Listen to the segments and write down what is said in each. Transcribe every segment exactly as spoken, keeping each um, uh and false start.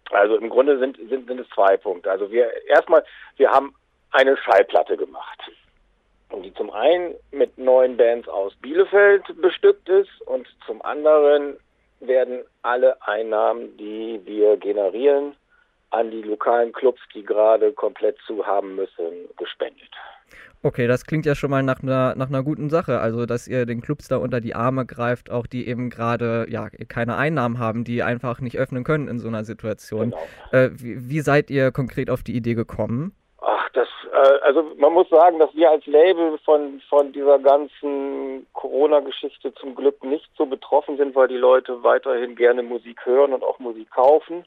Also im Grunde sind, sind, sind es zwei Punkte. Also wir erstmal, wir haben eine Schallplatte gemacht, die zum einen mit neuen Bands aus Bielefeld bestückt ist und zum anderen werden alle Einnahmen, die wir generieren, an die lokalen Clubs, die gerade komplett zu haben müssen, gespendet. Okay, das klingt ja schon mal nach einer nach einer guten Sache, also dass ihr den Clubs da unter die Arme greift, auch die eben gerade ja keine Einnahmen haben, die einfach nicht öffnen können in so einer Situation. Genau. Äh, wie, wie seid ihr konkret auf die Idee gekommen? Ach, das, äh, also man muss sagen, dass wir als Label von von dieser ganzen Corona-Geschichte zum Glück nicht so betroffen sind, weil die Leute weiterhin gerne Musik hören und auch Musik kaufen.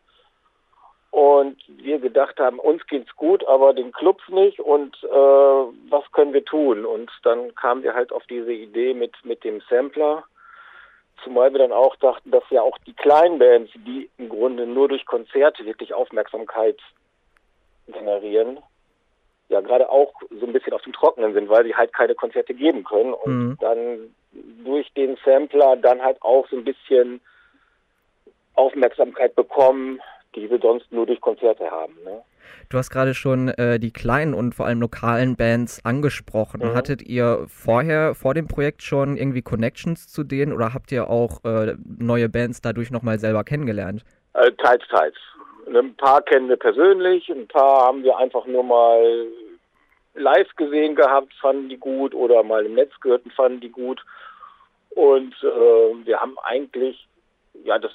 Und wir gedacht haben, uns geht's gut, aber den Clubs nicht und äh, was können wir tun? Und dann kamen wir halt auf diese Idee mit mit dem Sampler, zumal wir dann auch dachten, dass ja auch die kleinen Bands, die im Grunde nur durch Konzerte wirklich Aufmerksamkeit generieren, ja gerade auch so ein bisschen auf dem Trockenen sind, weil sie halt keine Konzerte geben können und Mhm. dann durch den Sampler dann halt auch so ein bisschen Aufmerksamkeit bekommen, die wir sonst nur durch Konzerte haben. Ne? Du hast gerade schon äh, die kleinen und vor allem lokalen Bands angesprochen. Mhm. Hattet ihr vorher, vor dem Projekt schon irgendwie Connections zu denen oder habt ihr auch äh, neue Bands dadurch nochmal selber kennengelernt? Äh, teils, teils. Ein paar kennen wir persönlich, ein paar haben wir einfach nur mal live gesehen gehabt, fanden die gut oder mal im Netz gehört und fanden die gut. Und äh, wir haben eigentlich, ja, das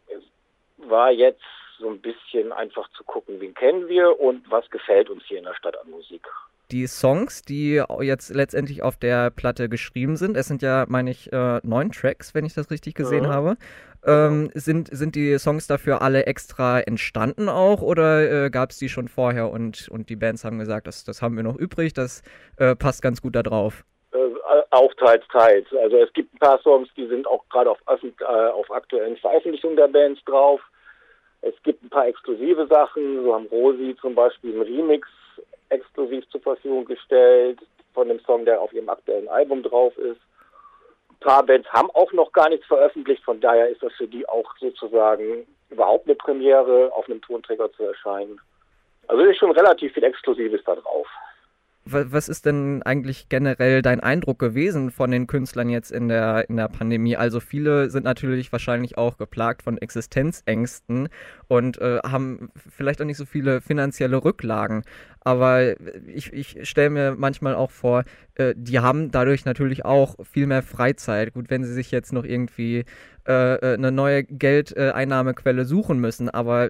war jetzt so ein bisschen einfach zu gucken, wen kennen wir und was gefällt uns hier in der Stadt an Musik. Die Songs, die jetzt letztendlich auf der Platte geschrieben sind, es sind ja, meine ich, äh, neun Tracks, wenn ich das richtig gesehen Mhm. habe, ähm, sind, sind die Songs dafür alle extra entstanden auch oder äh, gab es die schon vorher und, und die Bands haben gesagt, das, das haben wir noch übrig, das äh, passt ganz gut da drauf? Äh, auch teils, teils. Also es gibt ein paar Songs, die sind auch gerade auf, äh, auf aktuellen Veröffentlichungen der Bands drauf. Es gibt ein paar exklusive Sachen, so haben Rosi zum Beispiel einen Remix exklusiv zur Verfügung gestellt von dem Song, der auf ihrem aktuellen Album drauf ist. Ein paar Bands haben auch noch gar nichts veröffentlicht, von daher ist das für die auch sozusagen überhaupt eine Premiere, auf einem Tonträger zu erscheinen. Also ist schon relativ viel Exklusives da drauf. Was ist denn eigentlich generell dein Eindruck gewesen von den Künstlern jetzt in der, in der Pandemie? Also viele sind natürlich wahrscheinlich auch geplagt von Existenzängsten und äh, haben vielleicht auch nicht so viele finanzielle Rücklagen. Aber ich, ich stelle mir manchmal auch vor, äh, die haben dadurch natürlich auch viel mehr Freizeit. Gut, wenn sie sich jetzt noch irgendwie äh, eine neue Geldeinnahmequelle suchen müssen, aber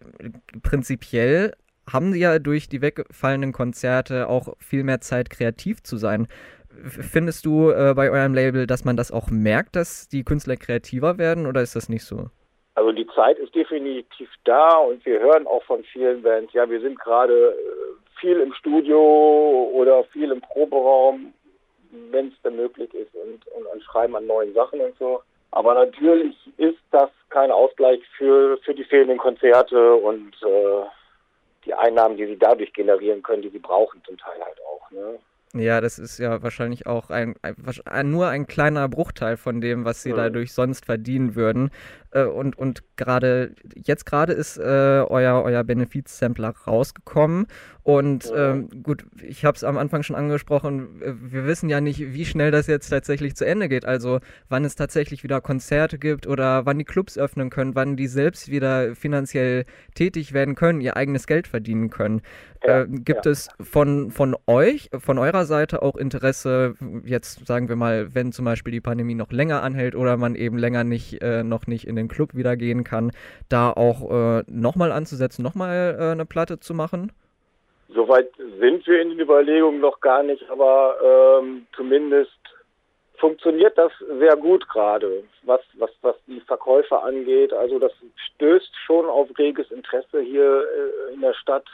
prinzipiell haben sie ja durch die weggefallenen Konzerte auch viel mehr Zeit, kreativ zu sein. Findest du äh, bei eurem Label, dass man das auch merkt, dass die Künstler kreativer werden oder ist das nicht so? Also die Zeit ist definitiv da und wir hören auch von vielen Bands, ja, wir sind gerade äh, viel im Studio oder viel im Proberaum, wenn es denn möglich ist und, und, und schreiben an neuen Sachen und so. Aber natürlich ist das kein Ausgleich für, für die fehlenden Konzerte und äh, die Einnahmen, die sie dadurch generieren können, die sie brauchen zum Teil halt auch, ne? Ja, das ist ja wahrscheinlich auch ein, ein, nur ein kleiner Bruchteil von dem, was sie mhm. dadurch sonst verdienen würden. Äh, und und gerade jetzt gerade ist äh, euer, euer Benefiz-Sampler rausgekommen. Und mhm. ähm, gut, ich habe es am Anfang schon angesprochen, wir wissen ja nicht, wie schnell das jetzt tatsächlich zu Ende geht. Also wann es tatsächlich wieder Konzerte gibt oder wann die Clubs öffnen können, wann die selbst wieder finanziell tätig werden können, ihr eigenes Geld verdienen können. Ja, äh, gibt ja. es von, von euch, von eurer Seite auch Interesse, jetzt sagen wir mal, wenn zum Beispiel die Pandemie noch länger anhält oder man eben länger nicht, äh, noch nicht in den Club wieder gehen kann, da auch äh, nochmal anzusetzen, nochmal äh, eine Platte zu machen? Soweit sind wir in den Überlegungen noch gar nicht, aber ähm, zumindest funktioniert das sehr gut gerade, was, was, was die Verkäufe angeht. Also das stößt schon auf reges Interesse hier äh, in der Stadt.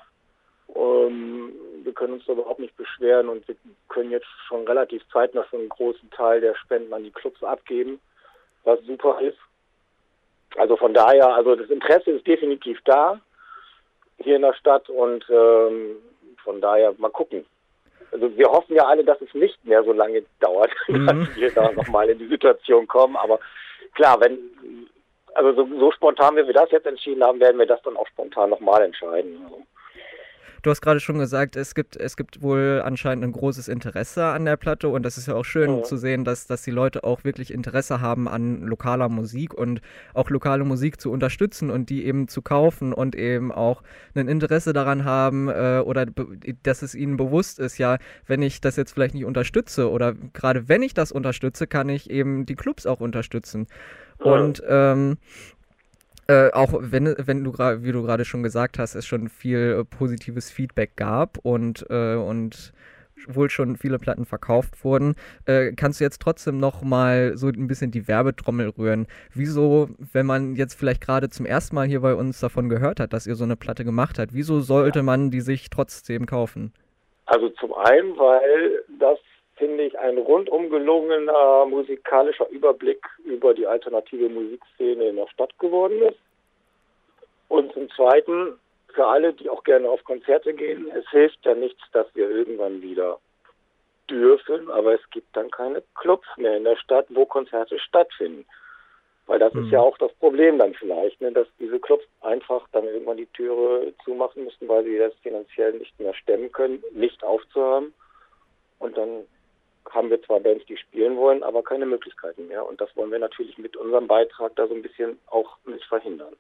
Um, wir können uns da überhaupt nicht beschweren und wir können jetzt schon relativ zeitnah schon einen großen Teil der Spenden an die Clubs abgeben, was super ist. Also von daher, also das Interesse ist definitiv da hier in der Stadt und ähm, von daher mal gucken. Also wir hoffen ja alle, dass es nicht mehr so lange dauert, mhm. dass wir da nochmal in die Situation kommen. Aber klar, wenn Also so, so spontan, wie wir das jetzt entschieden haben, werden wir das dann auch spontan nochmal entscheiden. Also. Du hast gerade schon gesagt, es gibt, es gibt wohl anscheinend ein großes Interesse an der Platte und das ist ja auch schön Ja. zu sehen, dass, dass die Leute auch wirklich Interesse haben an lokaler Musik und auch lokale Musik zu unterstützen und die eben zu kaufen und eben auch ein Interesse daran haben äh, oder dass es ihnen bewusst ist, ja, wenn ich das jetzt vielleicht nicht unterstütze oder gerade wenn ich das unterstütze, kann ich eben die Clubs auch unterstützen. Ja. Und ähm, Äh, auch wenn, wenn du gerade, wie du gerade schon gesagt hast, es schon viel äh, positives Feedback gab und, äh, und wohl schon viele Platten verkauft wurden, äh, kannst du jetzt trotzdem noch mal so ein bisschen die Werbetrommel rühren. Wieso, wenn man jetzt vielleicht gerade zum ersten Mal hier bei uns davon gehört hat, dass ihr so eine Platte gemacht habt, wieso sollte man die sich trotzdem kaufen? Also zum einen, weil das, finde ich, ein rundum gelungener musikalischer Überblick über die alternative Musikszene in der Stadt geworden ist. Und zum Zweiten, für alle, die auch gerne auf Konzerte gehen, es hilft ja nichts, dass wir irgendwann wieder dürfen, aber es gibt dann keine Clubs mehr in der Stadt, wo Konzerte stattfinden. Weil das mhm. ist ja auch das Problem dann vielleicht, ne, dass diese Clubs einfach dann irgendwann die Türe zumachen müssen, weil sie das finanziell nicht mehr stemmen können, nicht aufzuhaben. Und dann haben wir zwar Bands, die spielen wollen, aber keine Möglichkeiten mehr. Und das wollen wir natürlich mit unserem Beitrag da so ein bisschen auch mit verhindern.